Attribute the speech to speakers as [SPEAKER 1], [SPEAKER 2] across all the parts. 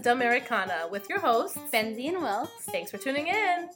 [SPEAKER 1] Americana with your hosts,
[SPEAKER 2] Benzie and Will.
[SPEAKER 1] Thanks for tuning in.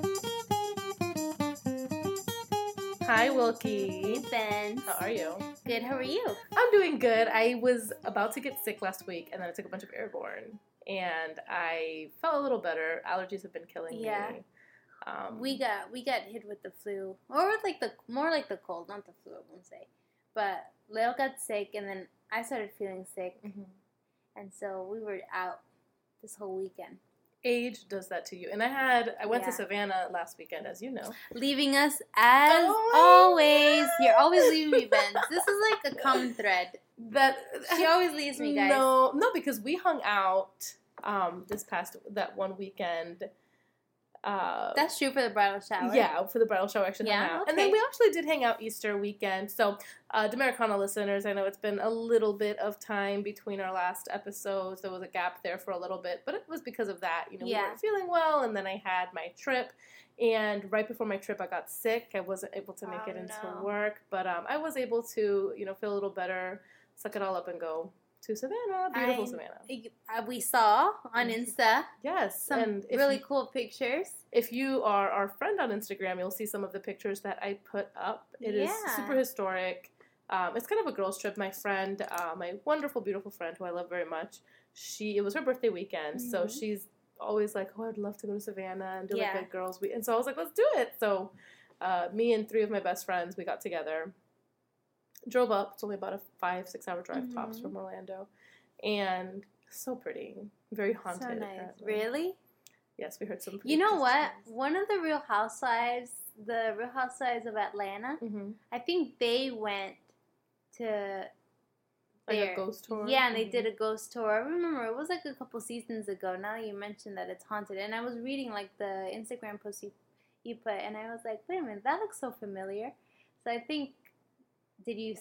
[SPEAKER 1] Hi, Wilkie.
[SPEAKER 2] Hey, Ben.
[SPEAKER 1] How are you?
[SPEAKER 2] Good, how are you?
[SPEAKER 1] I'm doing good. I was about to get sick last week, and then I took a bunch of airborne, and I felt a little better. Allergies have been killing me.
[SPEAKER 2] We got hit with the flu, or like more like the cold, not the flu, I won't say. But Leo got sick, and then I started feeling sick, and so we were out this whole weekend.
[SPEAKER 1] Age does that to you. And I went to Savannah last weekend, as you know.
[SPEAKER 2] Leaving us as always. You're always leaving me, Ben. This is like a common thread. She always leaves me, guys.
[SPEAKER 1] No, because we hung out that one weekend.
[SPEAKER 2] That's true for the bridal shower.
[SPEAKER 1] Yeah, for the bridal shower, actually hung out.
[SPEAKER 2] Okay.
[SPEAKER 1] And then we actually did hang out Easter weekend. So, Americana listeners, I know it's been a little bit of time between our last episodes. There was a gap there for a little bit, but it was because of that. We weren't feeling well, and then I had my trip. And right before my trip, I got sick. I wasn't able to make it into work, but I was able to, feel a little better, suck it all up, and go to Savannah, beautiful Savannah.
[SPEAKER 2] We saw on Insta.
[SPEAKER 1] Yes.
[SPEAKER 2] Some really cool pictures.
[SPEAKER 1] If you are our friend on Instagram, you'll see some of the pictures that I put up. It is super historic. It's kind of a girls' trip. My friend, my wonderful, beautiful friend who I love very much, it was her birthday weekend, so she's always like, I'd love to go to Savannah and do like a girls' week. And so I was like, let's do it. So me and 3 of my best friends, we got together. Drove up. It's only about a 5-6 hour drive tops from Orlando. And so pretty. Very haunted.
[SPEAKER 2] So nice.
[SPEAKER 1] Apparently.
[SPEAKER 2] Really?
[SPEAKER 1] Yes, we heard some pretty
[SPEAKER 2] You know what?
[SPEAKER 1] stories.
[SPEAKER 2] One of the Real Housewives of Atlanta, I think they went to
[SPEAKER 1] a ghost tour?
[SPEAKER 2] Yeah, and they did a ghost tour. I remember it was like a couple seasons ago. Now you mentioned that it's haunted. And I was reading like the Instagram post you put, and I was like, wait a minute, that looks so familiar. So I think... Did you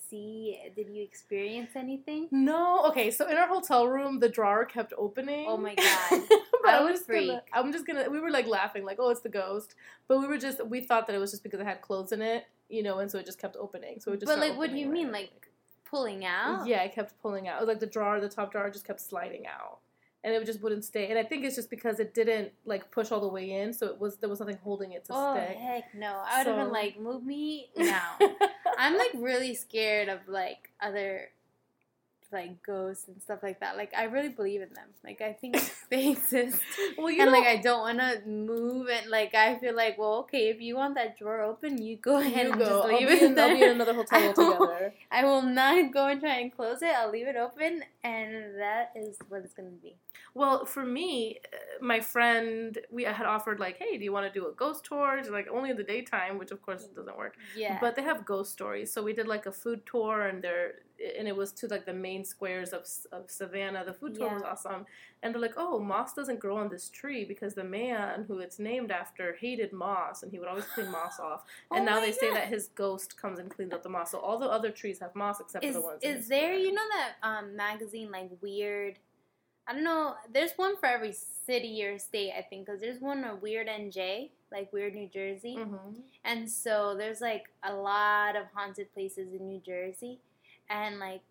[SPEAKER 2] experience anything?
[SPEAKER 1] No. Okay, so in our hotel room, the drawer kept opening.
[SPEAKER 2] Oh my God. I would freak.
[SPEAKER 1] We were like laughing, like, oh, it's the ghost. But we thought that it was just because it had clothes in it, and so it just kept opening. So it just.
[SPEAKER 2] But like, what do you mean? Like pulling out?
[SPEAKER 1] Yeah, it kept pulling out. It was like the top drawer just kept sliding out. And it just wouldn't stay. And I think it's just because it didn't, like, push all the way in, so there was nothing holding it to stick.
[SPEAKER 2] Oh, heck no. I would have been like, move me now. I'm, like, really scared of, like, other, like, ghosts and stuff like that. Like, I really believe in them. Like, I think they exist. Like, I don't want to move. And, like, I feel like, well, okay, if you want that drawer open, you go ahead and just leave it there.
[SPEAKER 1] I'll be in another hotel together.
[SPEAKER 2] I will not go and try and close it. I'll leave it open, and that is what it's going to be.
[SPEAKER 1] Well, for me, my friend, we had offered, like, hey, do you want to do a ghost tour? Like, only in the daytime, which, of course, doesn't work.
[SPEAKER 2] Yeah.
[SPEAKER 1] But they have ghost stories. So we did, like, a food tour, and it was to, like, the main squares of Savannah. The food tour was awesome. And they're like, oh, moss doesn't grow on this tree because the man who it's named after hated moss, and he would always clean moss off. And now they say that his ghost comes and cleans up the moss. So all the other trees have moss except for the ones in the
[SPEAKER 2] there,
[SPEAKER 1] square.
[SPEAKER 2] that magazine, like, Weird... I don't know. There's one for every city or state, I think, because there's one of Weird NJ, like Weird New Jersey. And so there's, like, a lot of haunted places in New Jersey. And, like,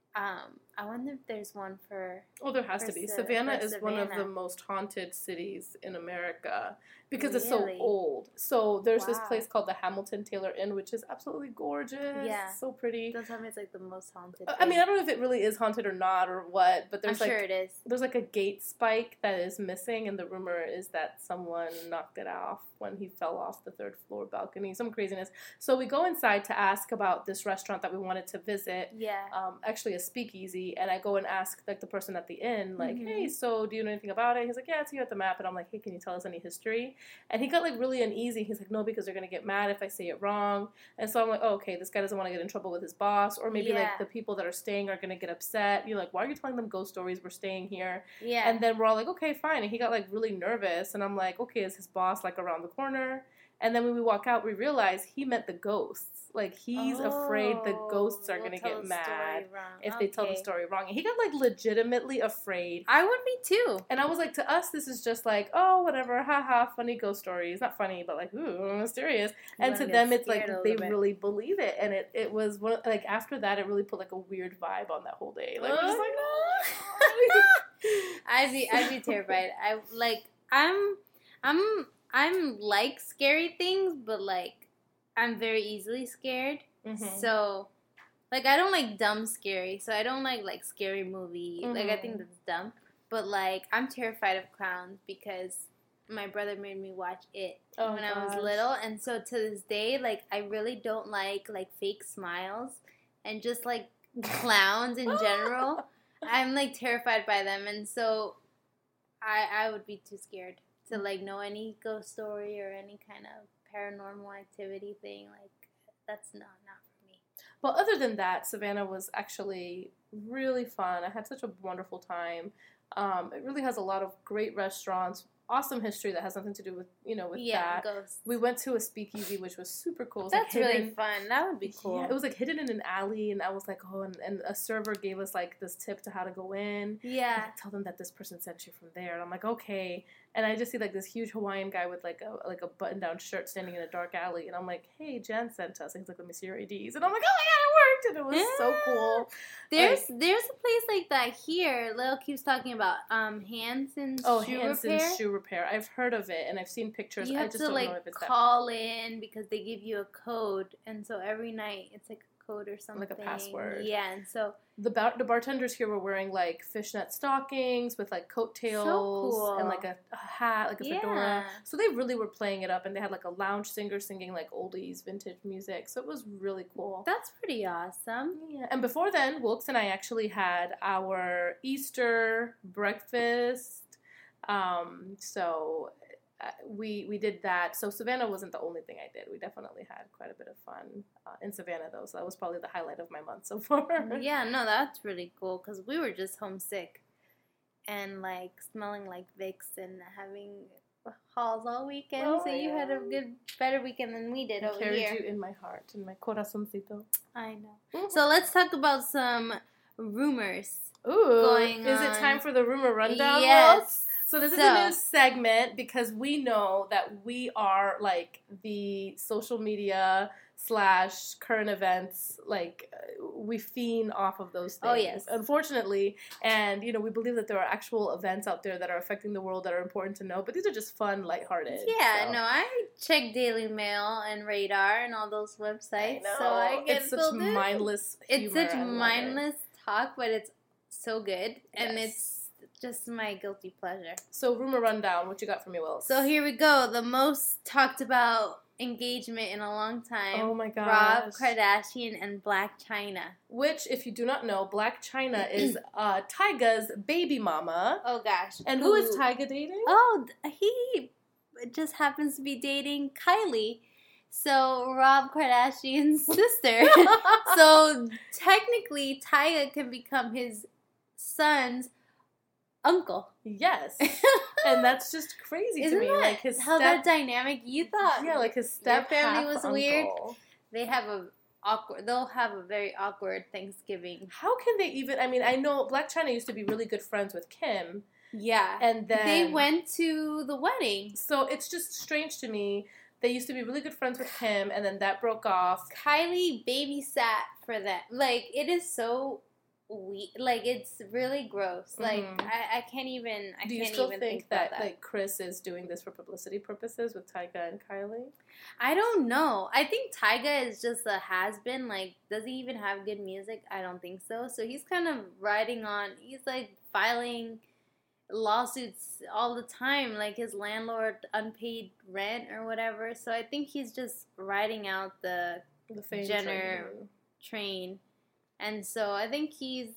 [SPEAKER 2] I wonder if there's one for...
[SPEAKER 1] Oh, there has to be. Savannah is one of the most haunted cities in America because it's so old. So there's this place called the Hamilton Taylor Inn, which is absolutely gorgeous. Yeah. So pretty.
[SPEAKER 2] Don't tell me it's like the most haunted
[SPEAKER 1] I mean, I don't know if it really is haunted or not or what, but there's
[SPEAKER 2] I'm sure it is.
[SPEAKER 1] There's like a gate spike that is missing, and the rumor is that someone knocked it off when he fell off the 3rd floor balcony. Some craziness. So we go inside to ask about this restaurant that we wanted to visit.
[SPEAKER 2] Yeah.
[SPEAKER 1] Actually a speakeasy, and I go and ask like the person at the inn, like, hey, so do you know anything about it? He's like, yeah, it's here at the map. And I'm like, hey, can you tell us any history? And he got like really uneasy. He's like, no, because they're gonna get mad if I say it wrong. And so I'm like, oh, okay, this guy doesn't want to get in trouble with his boss, or maybe like the people that are staying are gonna get upset. You're like, why are you telling them ghost stories? We're staying here.
[SPEAKER 2] Yeah.
[SPEAKER 1] And then we're all like, okay, fine. And he got like really nervous, and I'm like, okay, is his boss like around the corner? And then when we walk out, we realize he meant the ghosts. Like, he's afraid the ghosts are going to get mad if they tell the story wrong. And he got, like, legitimately afraid.
[SPEAKER 2] I would be, too.
[SPEAKER 1] And I was like, to us, this is just like, oh, whatever, haha, funny ghost stories. Not funny, but, like, ooh, mysterious. And to them, it's like, they really believe it. And it was, like, after that, it really put, like, a weird vibe on that whole day. Like, we're just like, oh.
[SPEAKER 2] I'd be terrified. I'm like scary things, but like I'm very easily scared. Mm-hmm. So like I don't like dumb scary. So I don't like scary movie. Mm-hmm. Like I think that's dumb. But like I'm terrified of clowns because my brother made me watch it when I was little, and so to this day, like I really don't like fake smiles and just like clowns in general. I'm like terrified by them, and so I would be too scared to like know any ghost story or any kind of paranormal activity thing. Like that's not for me.
[SPEAKER 1] Well, other than that, Savannah was actually really fun. I had such a wonderful time. It really has a lot of great restaurants. Awesome history that has nothing to do with that.
[SPEAKER 2] Ghosts.
[SPEAKER 1] We went to a speakeasy, which was super cool.
[SPEAKER 2] That's like really fun. That would be cool.
[SPEAKER 1] Yeah, it was like hidden in an alley, and I was like, and a server gave us like this tip to how to go in.
[SPEAKER 2] Yeah.
[SPEAKER 1] Like, tell them that this person sent you from there, and I'm like, okay. And I just see like this huge Hawaiian guy with like a button down shirt standing in a dark alley, and I'm like, hey, Jan sent us. And he's like, let me see your IDs, and I'm like, oh my god, it worked, and it was so cool.
[SPEAKER 2] There's a place like that here. Lil keeps talking about Hanson's
[SPEAKER 1] Shoe Repair. I've heard of it, and I've seen pictures.
[SPEAKER 2] You have to like call in because they give you a code, and so every night it's like a code or something,
[SPEAKER 1] like a password.
[SPEAKER 2] Yeah, and so
[SPEAKER 1] the bartenders here were wearing like fishnet stockings with like coattails and like a hat, like a fedora. So they really were playing it up, and they had like a lounge singer singing like oldies, vintage music. So it was really cool.
[SPEAKER 2] That's pretty awesome.
[SPEAKER 1] Yeah, and before then, Wilkes and I actually had our Easter breakfast. So we did that. So Savannah wasn't the only thing I did. We definitely had quite a bit of fun in Savannah, though. So that was probably the highlight of my month so far.
[SPEAKER 2] Yeah, no, that's really cool because we were just homesick and like smelling like Vicks and having hauls all weekend. So you had a better weekend than we did over here. I
[SPEAKER 1] carried you in my heart, in my corazoncito.
[SPEAKER 2] I know. Mm-hmm. So let's talk about some rumors.
[SPEAKER 1] Ooh,
[SPEAKER 2] going
[SPEAKER 1] is it time for the rumor rundown?
[SPEAKER 2] Yes.
[SPEAKER 1] So this is a new segment because we know that we are like the social media / current events, like we fiend off of those things.
[SPEAKER 2] Oh, yes.
[SPEAKER 1] Unfortunately. And, we believe that there are actual events out there that are affecting the world that are important to know, but these are just fun, lighthearted.
[SPEAKER 2] Yeah, so. No, I check Daily Mail and Radar and all those websites. So I get
[SPEAKER 1] it's such mindless humor.
[SPEAKER 2] It's such mindless talk, but it's so good. And it's just my guilty pleasure.
[SPEAKER 1] So, rumor rundown, what you got for me, Will?
[SPEAKER 2] So, here we go. The most talked about engagement in a long time.
[SPEAKER 1] Oh, my gosh.
[SPEAKER 2] Rob Kardashian and Blac Chyna.
[SPEAKER 1] Which, if you do not know, Blac Chyna is Tyga's baby mama.
[SPEAKER 2] Oh, gosh.
[SPEAKER 1] And who is Tyga dating?
[SPEAKER 2] Oh, he just happens to be dating Kylie. So, Rob Kardashian's sister. So, technically, Tyga can become his son's uncle.
[SPEAKER 1] Yes. And that's just crazy to me. Like his
[SPEAKER 2] how that dynamic you thought?
[SPEAKER 1] Yeah, like his step
[SPEAKER 2] family was weird. They'll have a very awkward Thanksgiving.
[SPEAKER 1] How can they even I know Blac Chyna used to be really good friends with Kim.
[SPEAKER 2] Yeah.
[SPEAKER 1] And then
[SPEAKER 2] they went to the wedding.
[SPEAKER 1] So it's just strange to me. They used to be really good friends with Kim, and then that broke off.
[SPEAKER 2] Kylie babysat for them. Like, it is so like it's really gross. Like I can't even.
[SPEAKER 1] Do you still think that like Chris is doing this for publicity purposes with Tyga and Kylie?
[SPEAKER 2] I don't know. I think Tyga is just a has-been. Like, does he even have good music? I don't think so. So he's kind of riding on. He's like filing lawsuits all the time, like his landlord unpaid rent or whatever. So I think he's just riding out the Jenner train. And so I think he's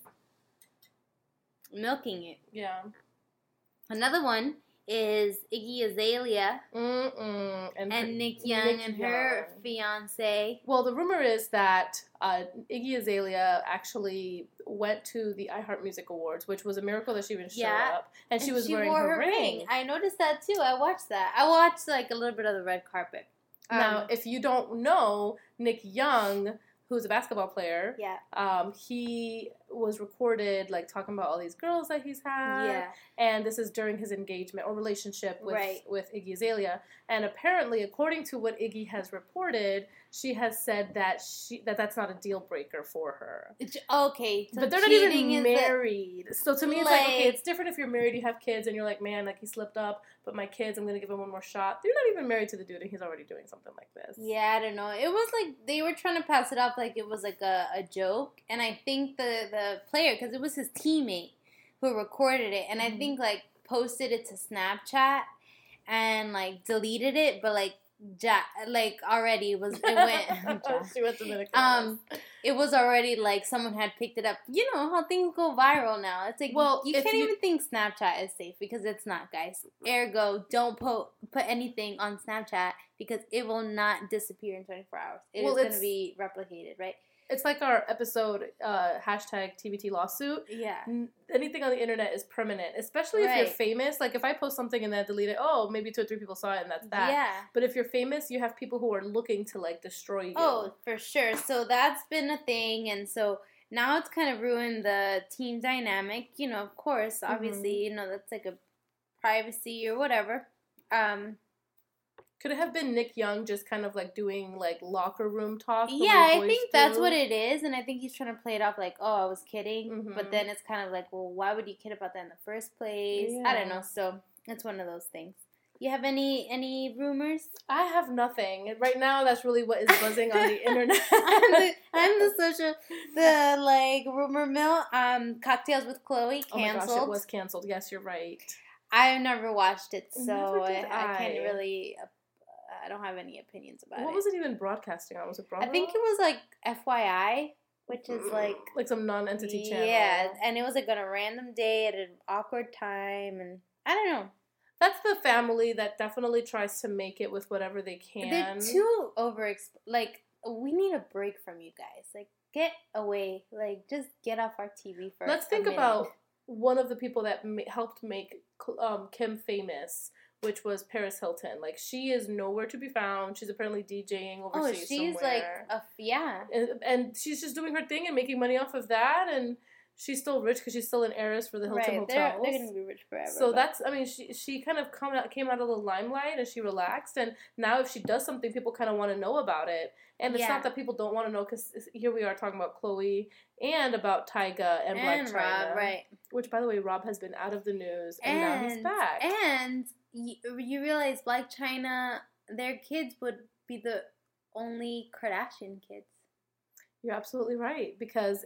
[SPEAKER 2] milking it.
[SPEAKER 1] Yeah.
[SPEAKER 2] Another one is Iggy Azalea and Nick Young and her fiance.
[SPEAKER 1] Well, the rumor is that Iggy Azalea actually went to the iHeart Music Awards, which was a miracle that she even showed up. And she was wearing her ring.
[SPEAKER 2] I noticed that too. I watched that. I watched like a little bit of the red carpet.
[SPEAKER 1] Now, if you don't know, Nick Young, who's a basketball player, he was recorded, like, talking about all these girls that he's had.
[SPEAKER 2] Yeah.
[SPEAKER 1] And this is during his engagement or relationship with Iggy Azalea. And apparently, according to what Iggy has reported, she has said that that's not a deal breaker for her.
[SPEAKER 2] Okay.
[SPEAKER 1] So but they're not even married. So to me, it's like, okay, it's different if you're married, you have kids, and you're like, man, like, he slipped up, but my kids, I'm going to give him one more shot. They're not even married to the dude, and he's already doing something like this.
[SPEAKER 2] Yeah, I don't know. It was like they were trying to pass it off like it was like a joke. And I think the player, because it was his teammate who recorded it, and I think, like, posted it to Snapchat and, like, deleted it, but, like, already it went.
[SPEAKER 1] She went to
[SPEAKER 2] it was already like someone had picked it up. You know how things go viral now. It's like, well, you can't even think Snapchat is safe because it's not, guys. Ergo, don't put anything on Snapchat because it will not disappear in 24 hours. It is going to be replicated, right?
[SPEAKER 1] It's like our episode, hashtag TBT lawsuit.
[SPEAKER 2] Yeah.
[SPEAKER 1] Anything on the internet is permanent, especially if you're famous. Like, if I post something and then delete it, maybe 2 or 3 people saw it and that's that.
[SPEAKER 2] Yeah.
[SPEAKER 1] But if you're famous, you have people who are looking to, like, destroy you.
[SPEAKER 2] Oh, for sure. So that's been a thing. And so now it's kind of ruined the team dynamic. You know, of course, obviously, you know, that's like a privacy or whatever.
[SPEAKER 1] Could it have been Nick Young just kind of, like, doing, like, locker room talk?
[SPEAKER 2] Yeah, I think that's what it is, and I think he's trying to play it off like, I was kidding, but then it's kind of like, well, why would you kid about that in the first place? Yeah. I don't know, so it's one of those things. You have any rumors?
[SPEAKER 1] I have nothing. Right now, that's really what is buzzing on the internet.
[SPEAKER 2] I'm the rumor mill. Cocktails with Chloe, canceled.
[SPEAKER 1] Oh my gosh, it was canceled. Yes, you're right.
[SPEAKER 2] I've never watched it, so I can't really... I don't have any opinions about it.
[SPEAKER 1] What was it even broadcasting on? Was it Bravo?
[SPEAKER 2] I think it was like FYI, which is like
[SPEAKER 1] some non-entity channel.
[SPEAKER 2] Yeah, and it was like on a random day at an awkward time, and I don't know.
[SPEAKER 1] That's the family that definitely tries to make it with whatever they can.
[SPEAKER 2] They're too like, we need a break from you guys. Like, get away. Like, just get off our TV for
[SPEAKER 1] Let's think about one of the people that helped make Kim famous, which was Paris Hilton. Like, she is nowhere to be found. She's apparently DJing overseas somewhere. And she's just doing her thing and making money off of that, and she's still rich because she's still an heiress for the Hilton hotels.
[SPEAKER 2] They're going to be rich forever.
[SPEAKER 1] So that's, I mean, she kind of came out of the limelight and she relaxed, and now if she does something, people kind of want to know about it. And it's not that people don't want to know, because here we are talking about Chloe and about Tyga and Blac Chyna.
[SPEAKER 2] Rob, right.
[SPEAKER 1] Which, by the way, Rob has been out of the news, and now he's back.
[SPEAKER 2] And you realize Blac Chyna, their kids would be the only Kardashian kids.
[SPEAKER 1] You're absolutely right, because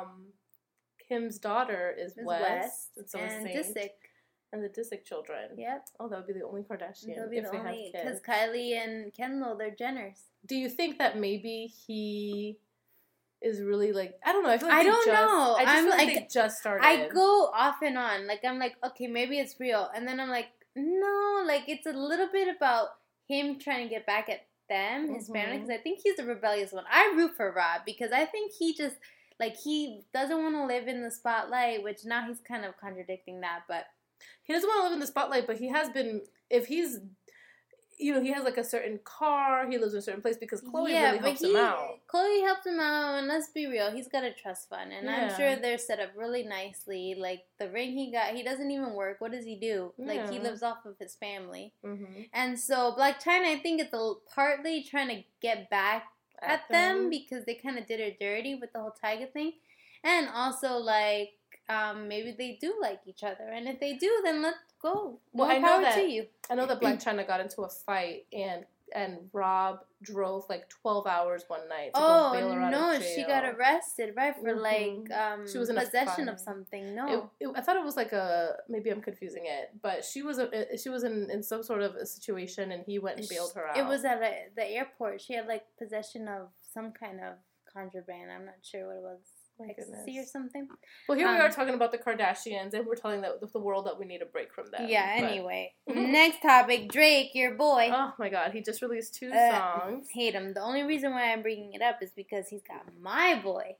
[SPEAKER 1] Kim's daughter is West and so is Disick. And the Disick children.
[SPEAKER 2] Yep.
[SPEAKER 1] Oh, that would be the only Kardashian
[SPEAKER 2] if they have kids. Because Kylie and Kendall, they're Jenners.
[SPEAKER 1] Do you think that maybe he is really, like, I don't know. I feel like
[SPEAKER 2] I don't know.
[SPEAKER 1] I just feel like they just started.
[SPEAKER 2] I go off and on. Like, I'm like, okay, maybe it's real. And then I'm like, no, like, it's a little bit about him trying to get back at them, his family, because I think he's the rebellious one. I root for Rob because I think he just, like, he doesn't want to live in the spotlight, which now he's kind of contradicting that, but...
[SPEAKER 1] He doesn't want to live in the spotlight, but he has been, if he's, you know, he has, like, a certain car, he lives in a certain place, because Chloe really helps him out.
[SPEAKER 2] Chloe helps him out, and let's be real, he's got a trust fund, and I'm sure they're set up really nicely. Like, the ring he got, he doesn't even work. What does he do? Like, he lives off of his family. And so, Blac Chyna, I think it's partly trying to get back at them, because they kind of did her dirty with the whole Tyga thing. And also, like, maybe they do like each other, and if they do, then let's go.
[SPEAKER 1] Well, I know that Blac Chyna got into a fight, and Rob drove like 12 hours one night to go bail her out of jail.
[SPEAKER 2] She got arrested, right, for like
[SPEAKER 1] she was in
[SPEAKER 2] possession of something. No,
[SPEAKER 1] I thought it was like maybe I'm confusing it, but she was in some sort of a situation, and he went and bailed her out.
[SPEAKER 2] It was at the airport. She had like possession of some kind of contraband. I'm not sure what it was. Ecstasy or something.
[SPEAKER 1] Well, here we are talking about the Kardashians, and we're telling the world that we need a break from them.
[SPEAKER 2] Yeah, anyway. Next topic, Drake, your boy.
[SPEAKER 1] Oh my god, he just released 2 songs.
[SPEAKER 2] Hate him. The only reason why I'm bringing it up is because he's got my boy,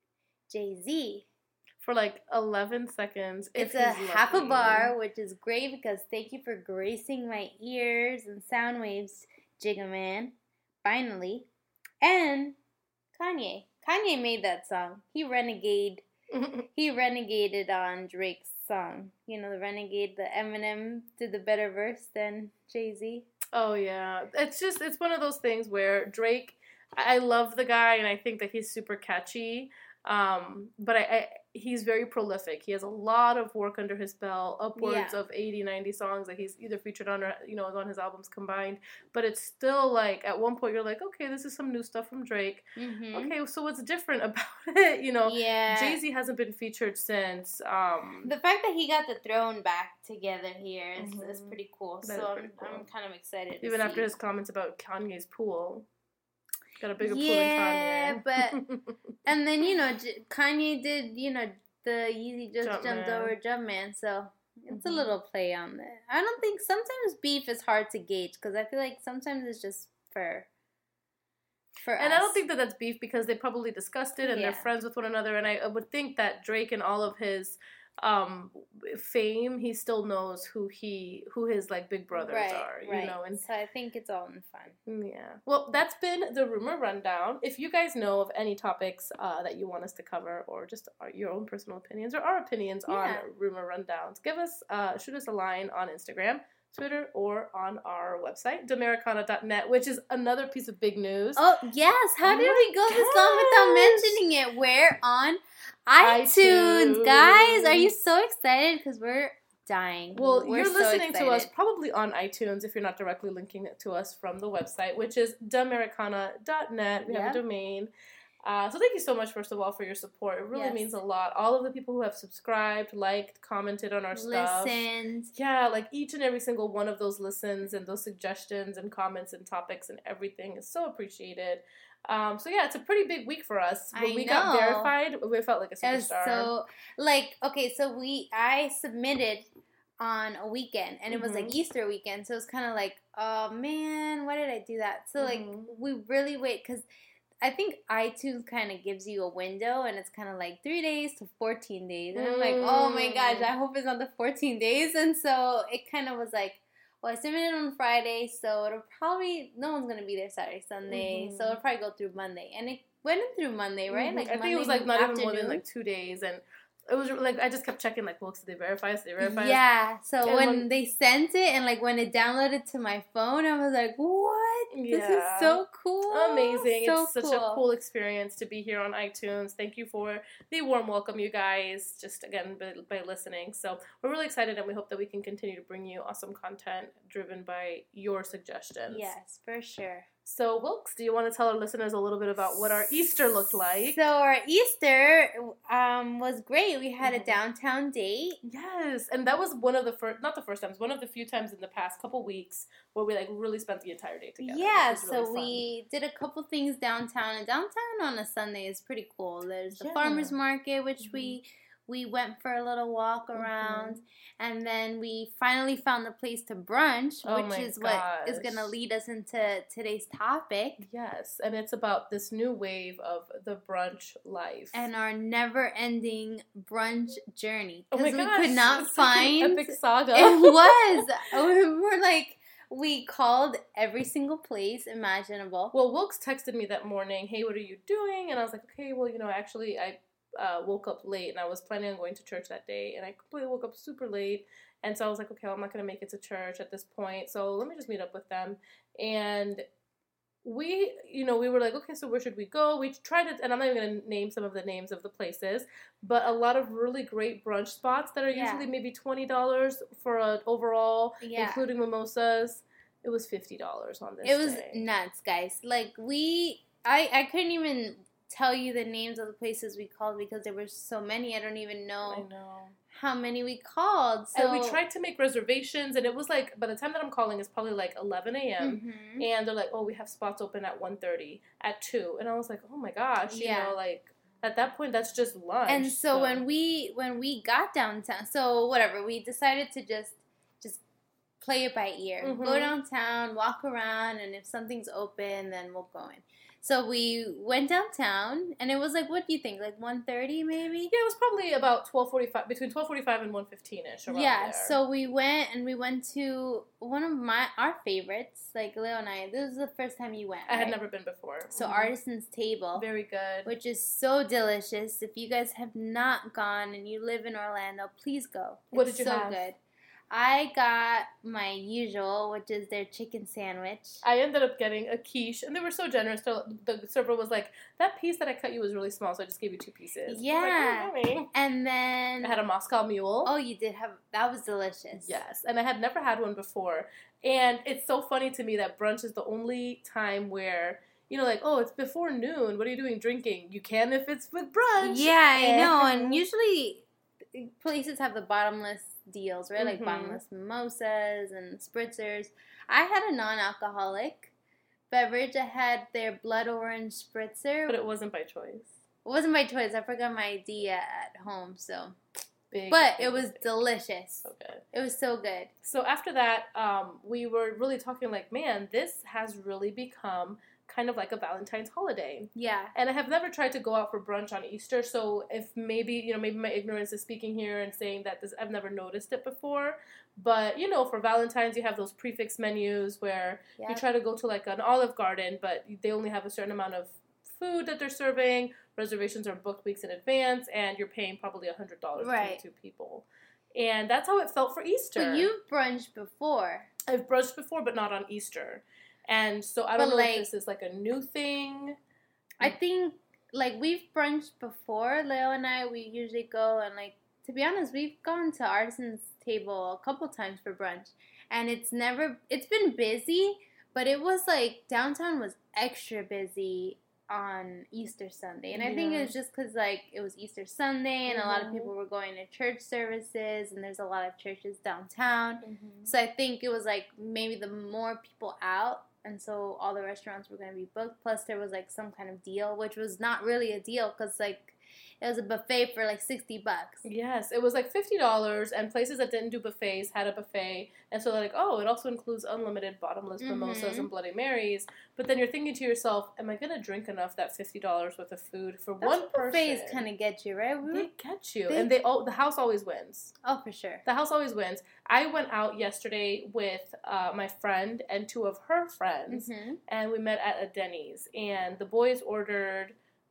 [SPEAKER 2] Jay-Z.
[SPEAKER 1] For like 11 seconds.
[SPEAKER 2] It's a half a bar, which is great because thank you for gracing my ears and sound waves, Jigga Man. Finally. And Kanye. Kanye made that song. He renegade he renegaded on Drake's song. You know, the Renegade, the Eminem did the better verse than Jay-Z.
[SPEAKER 1] Oh, yeah. It's one of those things where Drake, I love the guy, and I think that he's super catchy. But he's very prolific. He has a lot of work under his belt, upwards of 80, 90 songs that he's either featured on or, is on his albums combined. But it's still like, at one point you're like, okay, this is some new stuff from Drake. Mm-hmm. Okay, so what's different about it?
[SPEAKER 2] Yeah.
[SPEAKER 1] Jay-Z hasn't been featured since.
[SPEAKER 2] The fact that he got the throne back together here is pretty cool. I'm kind of excited.
[SPEAKER 1] Even after his comments about Kanye's pool. Got a bigger pool than Kanye.
[SPEAKER 2] Yeah, but and then Kanye did the Yeezy just jumped over Jumpman, so it's a little play on that. I don't think sometimes beef is hard to gauge because I feel like sometimes it's just for
[SPEAKER 1] and
[SPEAKER 2] us.
[SPEAKER 1] I don't think that that's beef because they probably discussed it and they're friends with one another. And I would think that Drake and all of his fame, he still knows who his like big brothers are, and
[SPEAKER 2] so I think it's all in fun.
[SPEAKER 1] Yeah. Well, that's been the Rumor Rundown. If you guys know of any topics that you want us to cover, or just your own personal opinions or our opinions on Rumor Rundowns, shoot us a line on Instagram, Twitter, or on our website, Damericana.net, which is another piece of big news.
[SPEAKER 2] Oh, yes. How did we go this long without mentioning it? We're on iTunes, guys. Are you so excited? Because we're dying.
[SPEAKER 1] Well, you're listening to us probably on iTunes if you're not directly linking it to us from the website, which is Damericana.net. We have a domain. So thank you so much, first of all, for your support. It really means a lot. All of the people who have subscribed, liked, commented on our stuff.
[SPEAKER 2] Listened.
[SPEAKER 1] Yeah, like each and every single one of those listens and those suggestions and comments and topics and everything is so appreciated. So yeah, it's a pretty big week for us. When we got verified, we felt like a superstar.
[SPEAKER 2] I submitted on a weekend, and it was like Easter weekend, so it was kind of like, oh man, why did I do that? So like, we really wait, because I think iTunes kind of gives you a window, and it's kind of like 3 days to 14 days. And I'm like, oh my gosh, I hope it's not the 14 days. And so it kind of was like, well, I submitted on Friday, so it'll probably, no one's going to be there Saturday, Sunday. So it'll probably go through Monday. And it went through Monday, right?
[SPEAKER 1] Like I think it was like not even more than like 2 days. And it was like, I just kept checking, like, well, did they verify us? Did they verify us?
[SPEAKER 2] Yeah. So when they sent it and like when it downloaded to my phone, I was like, what? Yeah. This is so cool.
[SPEAKER 1] Amazing. It's such a cool experience to be here on iTunes. Thank you for the warm welcome, you guys, just again by listening. So we're really excited, and we hope that we can continue to bring you awesome content driven by your suggestions.
[SPEAKER 2] Yes, for sure.
[SPEAKER 1] So, Wilkes, do you want to tell our listeners a little bit about what our Easter looked like?
[SPEAKER 2] So, our Easter was great. We had a downtown date.
[SPEAKER 1] Yes, and that was one of the first, not the first times, one of the few times in the past couple weeks where we like really spent the entire day together.
[SPEAKER 2] Yeah, so we did a couple things downtown, and downtown on a Sunday is pretty cool. There's the farmer's market, which we went for a little walk around, and then we finally found the place to brunch, which is what is going to lead us into today's topic.
[SPEAKER 1] Yes, and it's about this new wave of the brunch life.
[SPEAKER 2] And our never-ending brunch journey.
[SPEAKER 1] Oh my gosh,
[SPEAKER 2] we could not find...
[SPEAKER 1] Like an epic saga.
[SPEAKER 2] It was. We're like... We called every single place imaginable.
[SPEAKER 1] Well, Wilkes texted me that morning, hey, what are you doing? And I was like, okay, well, actually, I woke up late, and I was planning on going to church that day, and I completely woke up super late, and so I was like, okay, well, I'm not going to make it to church at this point, so let me just meet up with them. And we were like, okay, so where should we go? We tried it, and I'm not even going to name some of the names of the places, but a lot of really great brunch spots that are usually maybe $20 for an overall, including mimosas. It was $50 on this.
[SPEAKER 2] It was nuts, guys. Like, I couldn't even tell you the names of the places we called because there were so many. I don't even know how many we called. So
[SPEAKER 1] and we tried to make reservations, and it was like, by the time that I'm calling, it's probably like 11 a.m. And they're like, oh, we have spots open at 1:30, at 2. And I was like, oh my gosh, like, at that point, that's just lunch.
[SPEAKER 2] And so when we got downtown, so whatever, we decided to just play it by ear. Go downtown, walk around, and if something's open, then we'll go in. So we went downtown, and it was like, what do you think, like 1:30 maybe?
[SPEAKER 1] Yeah, it was probably about 12:45, between 12:45 and 1:15ish.
[SPEAKER 2] Yeah, there. So we went to one of our favorites, like Leo and I. This was the first time you went.
[SPEAKER 1] I had never been before.
[SPEAKER 2] So Artisan's Table,
[SPEAKER 1] very good,
[SPEAKER 2] which is so delicious. If you guys have not gone and you live in Orlando, please go.
[SPEAKER 1] What did you have?
[SPEAKER 2] So good. I got my usual, which is their chicken sandwich.
[SPEAKER 1] I ended up getting a quiche, and they were so generous. So the server was like, that piece that I cut you was really small, so I just gave you 2 pieces.
[SPEAKER 2] Yeah.
[SPEAKER 1] Like,
[SPEAKER 2] and then
[SPEAKER 1] I had a Moscow Mule.
[SPEAKER 2] Oh, you did have, that was delicious.
[SPEAKER 1] Yes, and I had never had one before. And it's so funny to me that brunch is the only time where, you know, like, oh, it's before noon. What are you doing drinking? You can if it's with brunch.
[SPEAKER 2] Yeah, I know. And usually places have the bottomless deals, right? Like bottomless mimosas and spritzers. I had a non-alcoholic beverage. I had their blood orange spritzer.
[SPEAKER 1] But it wasn't by choice.
[SPEAKER 2] It wasn't by choice. I forgot my ID at home, so.
[SPEAKER 1] Big,
[SPEAKER 2] but it was delicious.
[SPEAKER 1] So good.
[SPEAKER 2] It was so good.
[SPEAKER 1] So after that, we were really talking like, man, this has really become kind of like a Valentine's holiday.
[SPEAKER 2] Yeah.
[SPEAKER 1] And I have never tried to go out for brunch on Easter, so if maybe my ignorance is speaking here and saying that I've never noticed it before. But, for Valentine's, you have those prefix menus where you try to go to like an Olive Garden, but they only have a certain amount of food that they're serving. Reservations are booked weeks in advance, and you're paying probably $100 between 2 people. And that's how it felt for Easter.
[SPEAKER 2] But you've brunched before.
[SPEAKER 1] I've brunched before, but not on Easter. And so I don't know if this is like a new thing.
[SPEAKER 2] I think, like, we've brunched before. Leo and I, we usually go and, like, to be honest, we've gone to Artisan's Table a couple times for brunch. And it's been busy, but it was like, downtown was extra busy on Easter Sunday. And I think it was just because, like, it was Easter Sunday and a lot of people were going to church services, and there's a lot of churches downtown. So I think it was, like, maybe the more people out, and so all the restaurants were going to be booked. Plus, there was, like, some kind of deal, which was not really a deal because, like, it was a buffet for, like, $60.
[SPEAKER 1] Yes, it was, like, $50, and places that didn't do buffets had a buffet. And so they're like, oh, it also includes unlimited bottomless mimosas and Bloody Marys. But then you're thinking to yourself, am I going to drink enough that $50 worth of food for one person?
[SPEAKER 2] Buffets kind of get you, right?
[SPEAKER 1] They get you. And the house always wins.
[SPEAKER 2] Oh, for sure.
[SPEAKER 1] The house always wins. I went out yesterday with my friend and 2 of her friends, and we met at a Denny's. And the boys ordered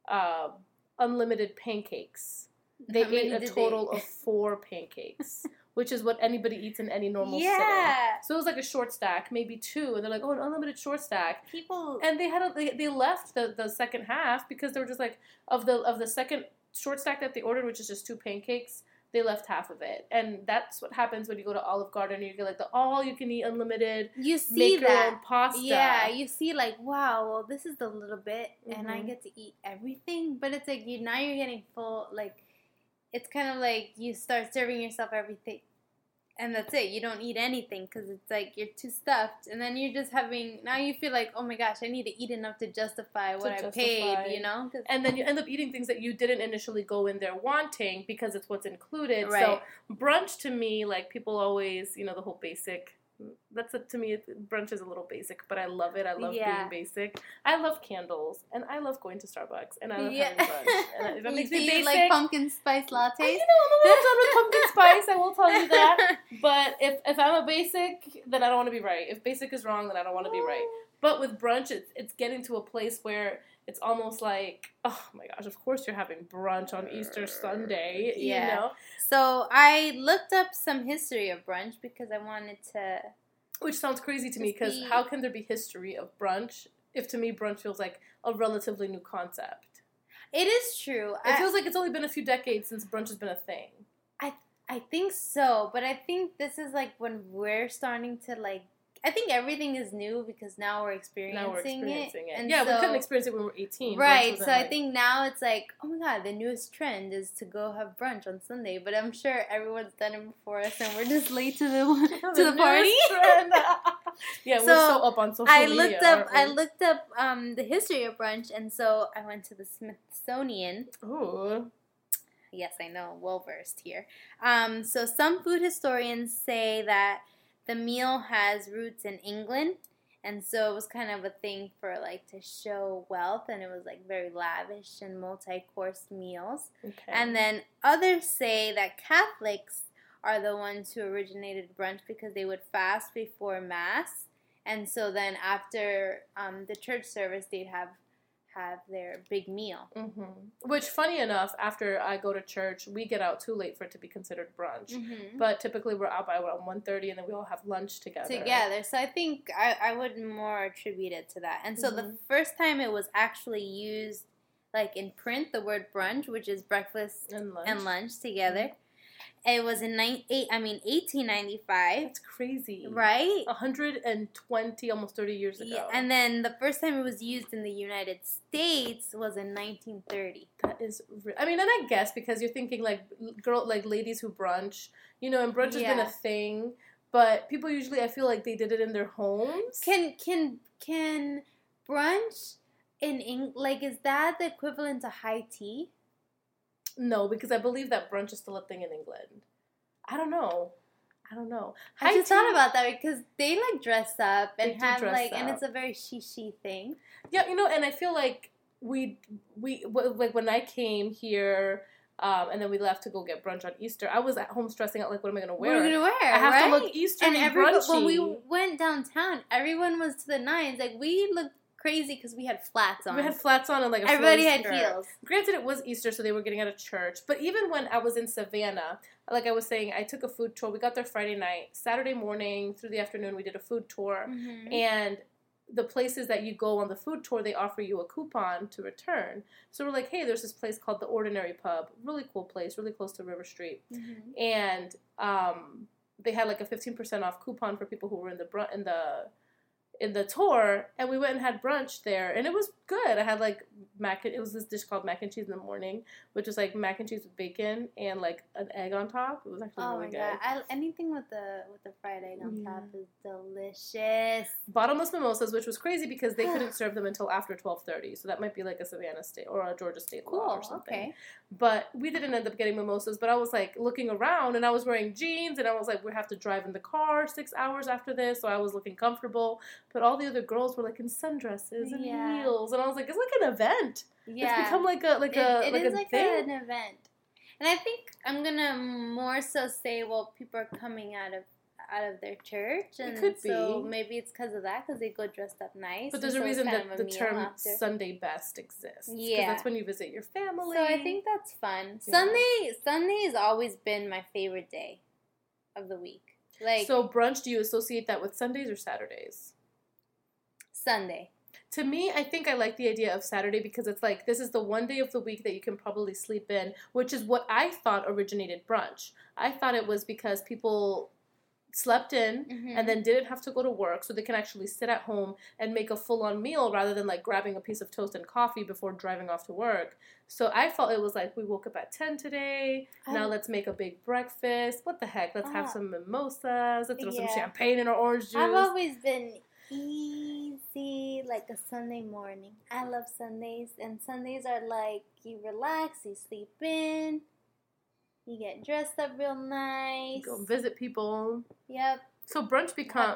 [SPEAKER 1] unlimited pancakes. They ate a total of 4 pancakes, which is what anybody eats in any normal sitting. So it was like a short stack, maybe 2, and they're like, oh, an unlimited short stack. And they left the second half because they were just like, of the second short stack that they ordered, which is just 2 pancakes, they left half of it. And that's what happens when you go to Olive Garden and you get like the all-you-can-eat unlimited,
[SPEAKER 2] you see
[SPEAKER 1] make your own pasta.
[SPEAKER 2] Yeah, you see like, wow, well, this is the little bit, and I get to eat everything. But it's like, now you're getting full, like, it's kind of like you start serving yourself everything. And that's it. You don't eat anything because it's like you're too stuffed. And then you're just now you feel like, oh my gosh, I need to eat enough to justify what I paid, And
[SPEAKER 1] then you end up eating things that you didn't initially go in there wanting because it's what's included.
[SPEAKER 2] Right.
[SPEAKER 1] So brunch to me, like people always, the whole basic. To me, brunch is a little basic, but I love it. I love being basic. I love candles, and I love going to Starbucks, and I love having brunch. And if that makes me basic,
[SPEAKER 2] like pumpkin spice lattes?
[SPEAKER 1] I'm a little done with pumpkin spice, I will tell you that. But if I'm a basic, then I don't want to be right. If basic is wrong, then I don't want to be right. But with brunch, it's getting to a place where it's almost like, oh my gosh, of course you're having brunch on Easter Sunday, you know?
[SPEAKER 2] So I looked up some history of brunch because I wanted to...
[SPEAKER 1] Which sounds crazy to me because how can there be history of brunch if to me brunch feels like a relatively new concept?
[SPEAKER 2] It is true.
[SPEAKER 1] It feels like it's only been a few decades since brunch has been a thing.
[SPEAKER 2] I think so, but I think this is like when we're starting to like... I think everything is new because now we're experiencing it.
[SPEAKER 1] And we couldn't experience it when we were 18.
[SPEAKER 2] Right, so I think now it's like, oh my god, the newest trend is to go have brunch on Sunday. But I'm sure everyone's done it before us and we're just late to the party.
[SPEAKER 1] Yeah, we're so up on social media.
[SPEAKER 2] I looked up the history of brunch, and so I went to the Smithsonian.
[SPEAKER 1] Ooh.
[SPEAKER 2] Yes, I know, well versed here. So some food historians say that the meal has roots in England, And so it was kind of a thing for, like, to show wealth, and it was, like, very lavish and multi-course meals.
[SPEAKER 1] Okay.
[SPEAKER 2] And then others say that Catholics are the ones who originated brunch because they would fast before Mass. And so then after the church service, they'd have their big meal.
[SPEAKER 1] Mm-hmm. Which, funny enough, after I go to church, we get out too late for it to be considered brunch.
[SPEAKER 2] Mm-hmm.
[SPEAKER 1] But typically we're out by around 1:30, and then we all have lunch together.
[SPEAKER 2] So I think I would more attribute it to that. And so the first time it was actually used, like, in print, the word brunch, which is breakfast and lunch together. Mm-hmm. It was in 1895.
[SPEAKER 1] That's crazy.
[SPEAKER 2] Right?
[SPEAKER 1] 120, almost 30 years ago.
[SPEAKER 2] Yeah, and then the first time it was used in the United States was in 1930.
[SPEAKER 1] That is, and I guess because you're thinking, like, ladies who brunch, and brunch has been a thing, but people usually, I feel like they did it in their homes.
[SPEAKER 2] Can brunch is that the equivalent to high tea?
[SPEAKER 1] No, because I believe that brunch is still a thing in England. I don't know.
[SPEAKER 2] I just thought about that because they, like, dress up and and it's a very she thing.
[SPEAKER 1] Yeah, and I feel like we like when I came here, and then we left to go get brunch on Easter, I was at home stressing out, like, what am I going to wear?
[SPEAKER 2] What are you going to wear?
[SPEAKER 1] I have to look Easter and brunchy.
[SPEAKER 2] When we went downtown, everyone was to the nines. Like, we looked crazy because we had flats on.
[SPEAKER 1] We had flats on and, like,
[SPEAKER 2] everybody had heels.
[SPEAKER 1] Granted, it was Easter, so they were getting out of church. But even when I was in Savannah, like I was saying, I took a food tour. We got there Friday night. Saturday morning through the afternoon, we did a food tour. Mm-hmm. And the places that you go on the food tour, they offer you a coupon to return. So we're like, hey, there's this place called the Ordinary Pub. Really cool place, really close to River Street. Mm-hmm. And they had, like, a 15% off coupon for people who were in the tour, and we went and had brunch there, and it was good. I had, like, it was this dish called mac and cheese in the morning, which was, like, mac and cheese with bacon and, like, an egg on top. It was actually really good. Oh my god,
[SPEAKER 2] anything with the fried egg on top is delicious.
[SPEAKER 1] Bottomless mimosas, which was crazy because they couldn't serve them until after 12:30, so that might be, like, a Savannah State or a Georgia State law or something. Okay. But we didn't end up getting mimosas, but I was, like, looking around, and I was wearing jeans, and I was like, we have to drive in the car 6 hours after this, so I was looking comfortable. But all the other girls were, like, in sundresses and heels, and I was like, it's like an event. Yeah, it's become like
[SPEAKER 2] an event. And I think I'm gonna more so say, well, people are coming out of their church, and so maybe it's because of that, because they go dressed up nice.
[SPEAKER 1] But there's a reason that the term Sunday best exists. Yeah, because that's when you visit your family.
[SPEAKER 2] So I think that's fun. Yeah. Sunday has always been my favorite day of the week. Like,
[SPEAKER 1] so brunch, do you associate that with Sundays or Saturdays?
[SPEAKER 2] Sunday.
[SPEAKER 1] To me, I think I like the idea of Saturday because it's like, this is the one day of the week that you can probably sleep in, which is what I thought originated brunch. I thought it was because people slept in and then didn't have to go to work, so they can actually sit at home and make a full-on meal rather than, like, grabbing a piece of toast and coffee before driving off to work. So I felt it was like, we woke up at 10 today, now let's make a big breakfast. What the heck? Let's have some mimosas, let's throw some champagne in our orange juice.
[SPEAKER 2] I've always been easy, like a Sunday morning. I love Sundays, and Sundays are like, you relax, you sleep in, you get dressed up real nice,
[SPEAKER 1] you go visit people.
[SPEAKER 2] Yep.
[SPEAKER 1] So brunch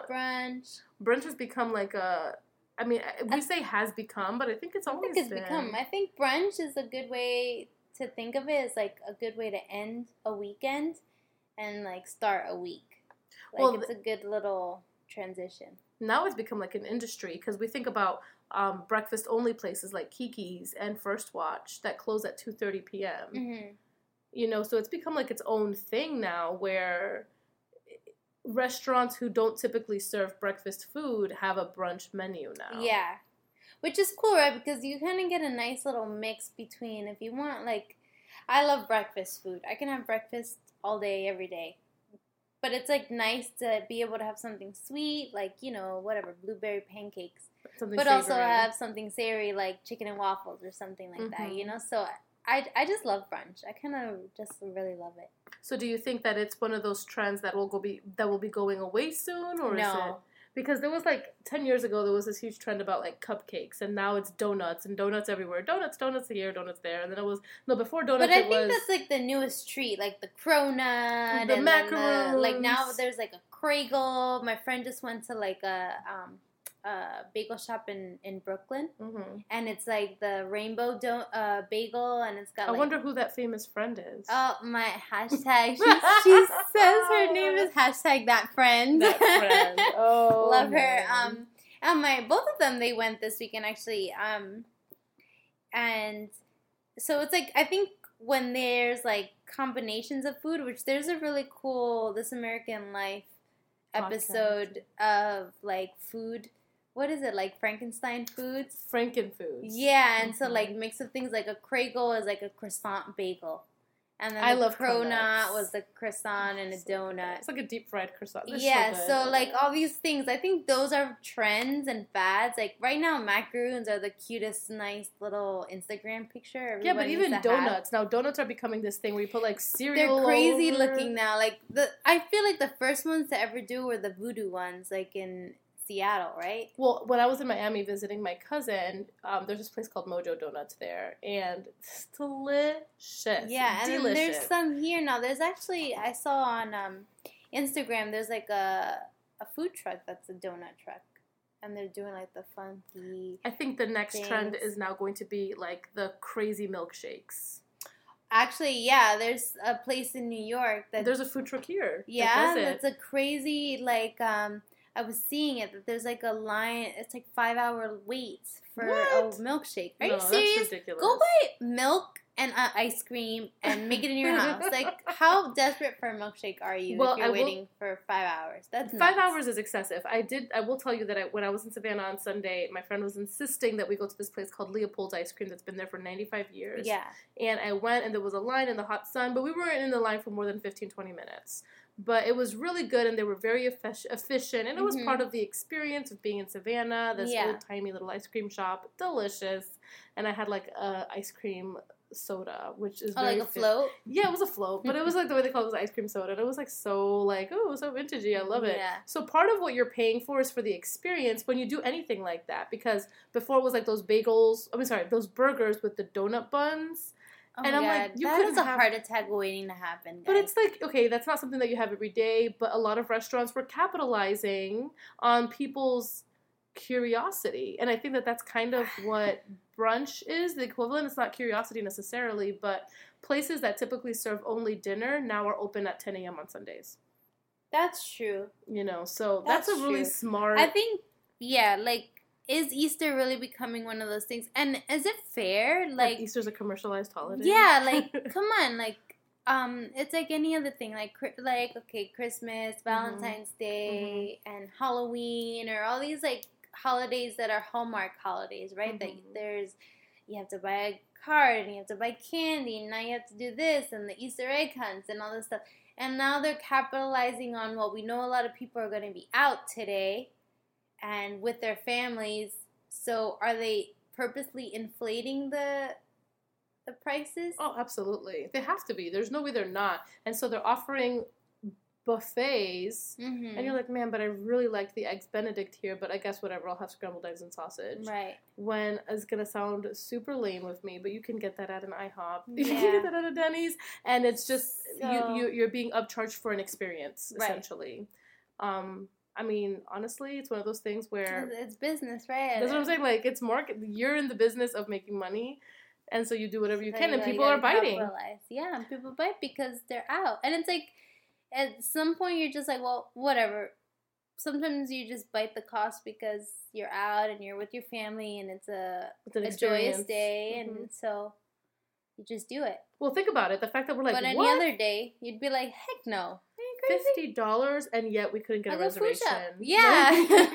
[SPEAKER 1] has become like a, I mean, we say has become, but I think it's always been.
[SPEAKER 2] I think brunch is a good way to think of it, as like a good way to end a weekend and, like, start a week. Like, it's a good little transition.
[SPEAKER 1] Now it's become like an industry because we think about breakfast-only places like Kiki's and First Watch that close at 2:30 p.m. Mm-hmm. So it's become like its own thing now where restaurants who don't typically serve breakfast food have a brunch menu now.
[SPEAKER 2] Yeah, which is cool, right? Because you kind of get a nice little mix between, if you want, like, I love breakfast food. I can have breakfast all day, every day. But it's, like, nice to be able to have something sweet, like, whatever, blueberry pancakes. But savory. Also have something savory, like chicken and waffles or something like that, So I just love brunch. I kind of just really love it.
[SPEAKER 1] So do you think that it's one of those trends that will be going away soon? Or is it? Because there was, like, 10 years ago, there was this huge trend about, like, cupcakes, and now it's donuts, and donuts everywhere. Donuts here, donuts there. And then before donuts,
[SPEAKER 2] but I think that's, like, the newest treat, like the cronut.
[SPEAKER 1] The macaroons.
[SPEAKER 2] Like, now there's, like, a Kregel. My friend just went to, like, bagel shop in Brooklyn, and it's like the rainbow bagel, and it's got.
[SPEAKER 1] I wonder who that famous friend is.
[SPEAKER 2] Oh, my hashtag. She says her name is hashtag that friend.
[SPEAKER 1] That friend. Oh,
[SPEAKER 2] love her. And both of them, they went this weekend actually. And so it's like, I think when there's like combinations of food, which there's a really cool This American Life episode of like food. What is it, like Frankenstein foods?
[SPEAKER 1] Frankenfoods.
[SPEAKER 2] Yeah, and so like mix of things, like a Kregel is like a croissant bagel. And then
[SPEAKER 1] I
[SPEAKER 2] the
[SPEAKER 1] love
[SPEAKER 2] cronut was the croissant and a donut.
[SPEAKER 1] It's like a deep fried croissant. They're
[SPEAKER 2] yeah,
[SPEAKER 1] so
[SPEAKER 2] like all these things, I think those are trends and fads. Like right now, macaroons are the cutest, nice little Instagram picture.
[SPEAKER 1] Yeah, but even donuts. Now donuts are becoming this thing where you put like cereal.
[SPEAKER 2] They're crazy looking now. Like I feel like the first ones to ever do were the voodoo ones, like in Seattle, right?
[SPEAKER 1] Well, when I was in Miami visiting my cousin, there's this place called Mojo Donuts there, and it's delicious.
[SPEAKER 2] Yeah, and
[SPEAKER 1] delicious.
[SPEAKER 2] There's some here now. There's actually, I saw on Instagram, there's like a food truck that's a donut truck, and they're doing like the funky.
[SPEAKER 1] I think the next trend is now going to be like the crazy milkshakes.
[SPEAKER 2] Actually, yeah, there's a place in New York that
[SPEAKER 1] there's a food truck here.
[SPEAKER 2] Yeah, that's a crazy like. I was seeing it that there's like a line. It's like 5-hour waits for a milkshake. Are you serious?
[SPEAKER 1] That's ridiculous.
[SPEAKER 2] Go buy milk and ice cream and make it in your house. Like, how desperate for a milkshake are you if you're waiting for 5 hours? That's nuts.
[SPEAKER 1] 5 hours is excessive. I will tell you that when I was in Savannah on Sunday, my friend was insisting that we go to this place called Leopold's Ice Cream that's been there for 95 years.
[SPEAKER 2] Yeah.
[SPEAKER 1] And I went, and there was a line in the hot sun, but we weren't in the line for more than 15, 20 minutes. But it was really good, and they were very efficient, and it was part of the experience of being in Savannah, this old-timey little ice cream shop. Delicious. And I had, like, a ice cream soda, which is very...
[SPEAKER 2] like a float?
[SPEAKER 1] Yeah, it was a float, but it was, like, the way they called it was ice cream soda, and it was, like, so vintagey. I love it.
[SPEAKER 2] Yeah.
[SPEAKER 1] So part of what you're paying for is for the experience when you do anything like that, because before it was, like, those burgers with the donut buns.
[SPEAKER 2] Oh and I'm God. Like, that is a heart attack waiting to happen, guys.
[SPEAKER 1] But it's like, okay, that's not something that you have every day, but a lot of restaurants were capitalizing on people's curiosity. And I think that that's kind of what brunch is, the equivalent. It's not curiosity necessarily, but places that typically serve only dinner now are open at 10 a.m. on Sundays.
[SPEAKER 2] That's true.
[SPEAKER 1] You know, so that's a really smart...
[SPEAKER 2] I think, like... Is Easter really becoming one of those things? And is it fair? Like
[SPEAKER 1] Easter's a commercialized holiday?
[SPEAKER 2] Yeah, like, come on. Like, it's like any other thing. Like okay, Christmas, Valentine's Day, and Halloween, or all these, like, holidays that are Hallmark holidays, right? That you have to buy a card, and you have to buy candy, and now you have to do this, and the Easter egg hunts, and all this stuff. And now they're capitalizing on what we know a lot of people are going to be out today and with their families. So are they purposely inflating the prices?
[SPEAKER 1] Oh, absolutely. They have to be. There's no way they're not. And so they're offering buffets. And you're like, man, but I really like the Eggs Benedict here, but I guess whatever, I'll have scrambled eggs and sausage.
[SPEAKER 2] Right.
[SPEAKER 1] When it's going to sound super lame with me, but you can get that at an IHOP. Yeah. You can get that at a Denny's. And it's just, you're being upcharged for an experience, essentially. I mean, honestly, it's one of those things where...
[SPEAKER 2] It's business, right?
[SPEAKER 1] That's what I'm saying. Like, it's market. You're in the business of making money, and so you do whatever you can, and people are biting.
[SPEAKER 2] Yeah, people bite because they're out. And it's like, at some point, you're just like, well, whatever. Sometimes you just bite the cost because you're out, and you're with your family, and it's a joyous day, and so you just do it.
[SPEAKER 1] Well, think about it. The fact that we're like,
[SPEAKER 2] but any other day, you'd be like, heck no.
[SPEAKER 1] $50, and yet we couldn't get a reservation.
[SPEAKER 2] Yeah.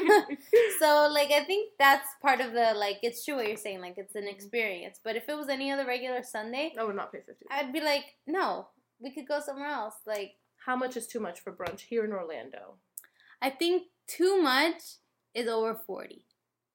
[SPEAKER 2] So, like, I think that's part of the, like, it's true what you're saying. Like, it's an experience. But if it was any other regular Sunday,
[SPEAKER 1] I would not pay $50.
[SPEAKER 2] I'd be like, no, we could go somewhere else. Like,
[SPEAKER 1] how much is too much for brunch here in Orlando?
[SPEAKER 2] I think too much is over $40.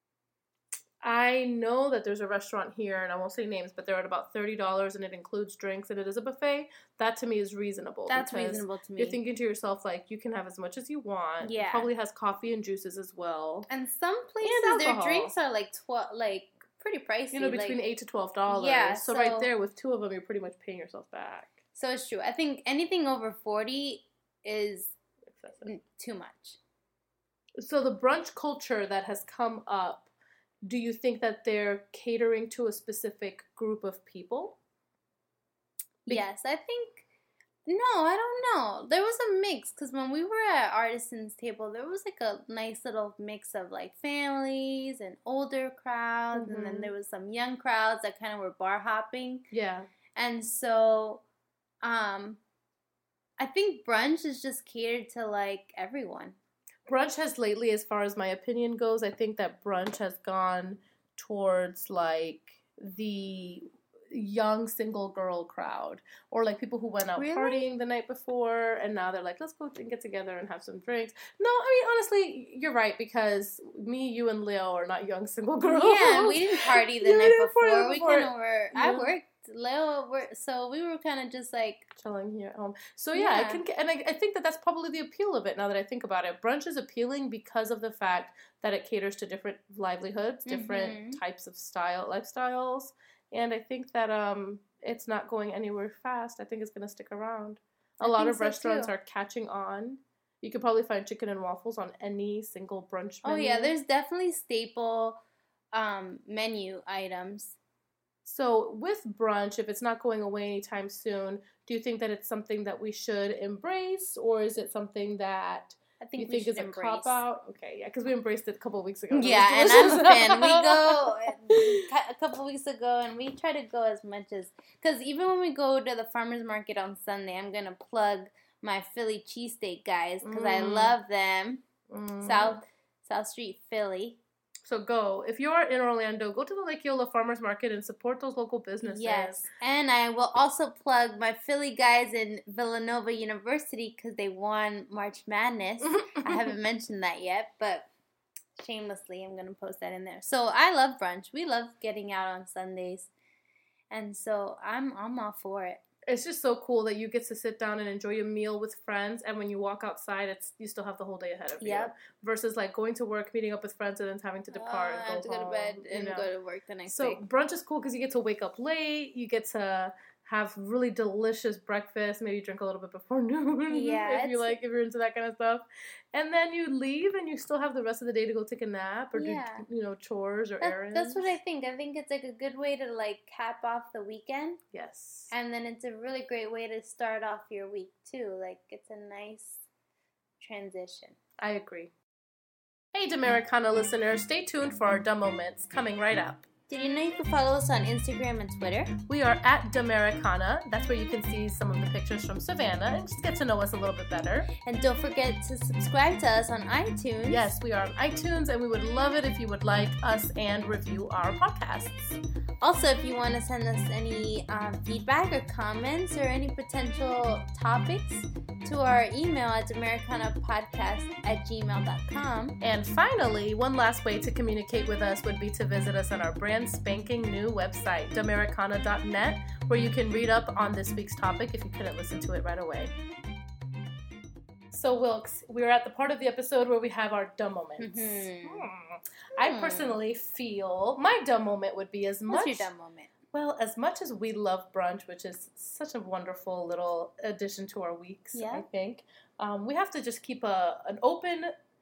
[SPEAKER 1] I know that there's a restaurant here, and I won't say names, but they're at about $30, and it includes drinks, and it is a buffet. That, to me, is reasonable.
[SPEAKER 2] That's reasonable to me.
[SPEAKER 1] You're thinking to yourself, like, you can have as much as you want. Yeah. It probably has coffee and juices as well.
[SPEAKER 2] And some places, their drinks are, like, pretty pricey.
[SPEAKER 1] You know, between $8 to $12. Yeah. So right there, with two of them, you're pretty much paying yourself back.
[SPEAKER 2] So it's true. I think anything over $40 is excessive. Too much.
[SPEAKER 1] So the brunch culture that has come up, do you think that they're catering to a specific group of people?
[SPEAKER 2] Yes, I think. No, I don't know. There was a mix because when we were at Artisan's table, there was like a nice little mix of like families and older crowds, and then there was some young crowds that kind of were bar hopping.
[SPEAKER 1] Yeah.
[SPEAKER 2] And so, I think brunch is just catered to like everyone.
[SPEAKER 1] Brunch has lately, as far as my opinion goes, I think that brunch has gone towards like the young single girl crowd, or like people who went out partying the night before and now they're like, let's go and get together and have some drinks. No, I mean, honestly, you're right, because me, you, and Leo are not young single girls.
[SPEAKER 2] Yeah, we didn't party the night before. We kind of were. Yeah. I worked. Leo worked, so we were kind of just like
[SPEAKER 1] chilling here at home. So yeah, I can, and I think that that's probably the appeal of it. Now that I think about it, brunch is appealing because of the fact that it caters to different livelihoods, different types of lifestyles. And I think that it's not going anywhere fast. I think it's going to stick around. A lot of restaurants are catching on. You could probably find chicken and waffles on any single brunch menu.
[SPEAKER 2] Oh, yeah. There's definitely staple menu items.
[SPEAKER 1] So with brunch, if it's not going away anytime soon, do you think that it's something that we should embrace? Or is it something that... I think you think it's a cop out? Okay, yeah, because we embraced it a couple of weeks ago.
[SPEAKER 2] Yeah, and I'm a fan. We go a couple of weeks ago, and we try to go as much as... Because even when we go to the farmer's market on Sunday, I'm going to plug my Philly cheesesteak guys, because I love them. South Street, Philly.
[SPEAKER 1] So go. If you are in Orlando, go to the Lake Eola Farmers Market and support those local businesses.
[SPEAKER 2] Yes. And I will also plug my Philly guys in Villanova University because they won March Madness. I haven't mentioned that yet, but shamelessly, I'm going to post that in there. So I love brunch. We love getting out on Sundays. And so I'm all for it.
[SPEAKER 1] It's just so cool that you get to sit down and enjoy a meal with friends, and when you walk outside, you still have the whole day ahead of you. Versus like going to work, meeting up with friends, and then having to depart and go home.
[SPEAKER 2] To go to bed and go to work the next day.
[SPEAKER 1] So brunch is cool because you get to wake up late, you get to have really delicious breakfast, maybe drink a little bit before noon if you're into that kind of stuff. And then you leave and you still have the rest of the day to go take a nap or do chores or errands.
[SPEAKER 2] That's what I think. I think it's like a good way to like cap off the weekend.
[SPEAKER 1] Yes.
[SPEAKER 2] And then it's a really great way to start off your week too. Like it's a nice transition.
[SPEAKER 1] I agree. Hey Damericana listeners, stay tuned for our dumb moments coming right up.
[SPEAKER 2] Did you know you can follow us on Instagram and Twitter?
[SPEAKER 1] We are at Damericana. That's where you can see some of the pictures from Savannah and just get to know us a little bit better.
[SPEAKER 2] And don't forget to subscribe to us on iTunes.
[SPEAKER 1] Yes, we are on iTunes, and we would love it if you would like us and review our podcasts.
[SPEAKER 2] Also, if you want to send us any feedback or comments or any potential topics, to our email at damericanapodcast@gmail.com.
[SPEAKER 1] And finally, one last way to communicate with us would be to visit us on our brand spanking new website, damericana.net, where you can read up on this week's topic if you couldn't listen to it right away. So, Wilkes, we're at the part of the episode where we have our dumb moments. I personally feel my dumb moment would be as much...
[SPEAKER 2] What's your dumb moment?
[SPEAKER 1] Well, as much as we love brunch, which is such a wonderful little addition to our weeks, I think, we have to just keep an open,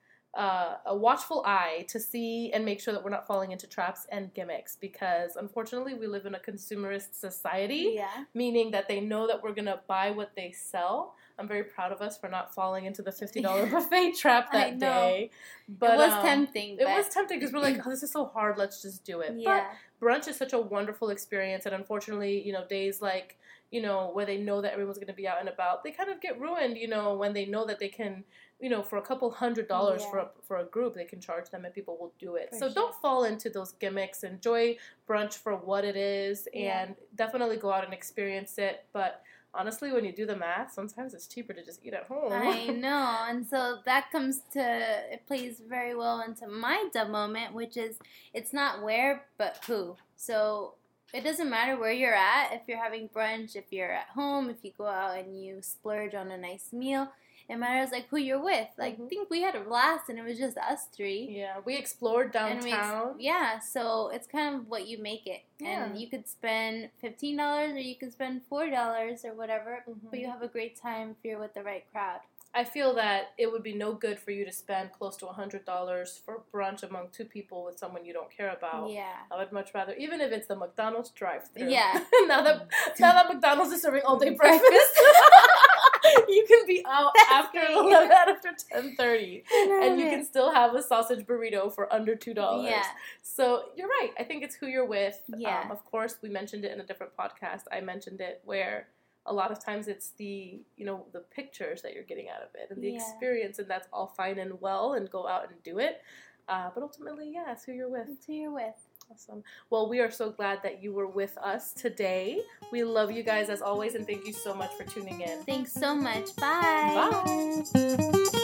[SPEAKER 1] a watchful eye to see and make sure that we're not falling into traps and gimmicks, because unfortunately we live in a consumerist society, meaning that they know that we're going to buy what they sell. I'm very proud of us for not falling into the $50 buffet trap that day. But
[SPEAKER 2] it was tempting.
[SPEAKER 1] It was tempting because we're like, oh, this is so hard, let's just do it. But brunch is such a wonderful experience, and unfortunately, days like, where they know that everyone's going to be out and about, they kind of get ruined, when they know that they can, for a couple $100 for a group, they can charge them and people will do it. So don't fall into those gimmicks. Enjoy brunch for what it is, and definitely go out and experience it. But honestly, when you do the math, sometimes it's cheaper to just eat at home.
[SPEAKER 2] I know. And so that it plays very well into my dumb moment, which is it's not where, but who. So it doesn't matter where you're at, if you're having brunch, if you're at home, if you go out and you splurge on a nice meal. It matters like who you're with. Like I think we had a blast and it was just us three.
[SPEAKER 1] Yeah, we explored downtown.
[SPEAKER 2] So it's kind of what you make it. Yeah. And you could spend $15 or you could spend $4 or whatever, but you have a great time if you're with the right crowd.
[SPEAKER 1] I feel that it would be no good for you to spend close to $100 for brunch among two people with someone you don't care about.
[SPEAKER 2] Yeah.
[SPEAKER 1] I would much rather, even if it's the McDonald's drive-thru.
[SPEAKER 2] Yeah.
[SPEAKER 1] now that McDonald's is serving all-day breakfast, you can be out after 10:30, and you can still have a sausage burrito for under $2.
[SPEAKER 2] Yeah.
[SPEAKER 1] So you're right. I think it's who you're with.
[SPEAKER 2] Yeah.
[SPEAKER 1] Of course, we mentioned it in a different podcast. I mentioned it where a lot of times it's the pictures that you're getting out of it and the experience, and that's all fine and well, and go out and do it. But ultimately, yeah, it's who you're with.
[SPEAKER 2] It's who you're with.
[SPEAKER 1] Awesome. Well, we are so glad that you were with us today. We love you guys as always, and thank you so much for tuning in.
[SPEAKER 2] Thanks so much. Bye.
[SPEAKER 1] Bye.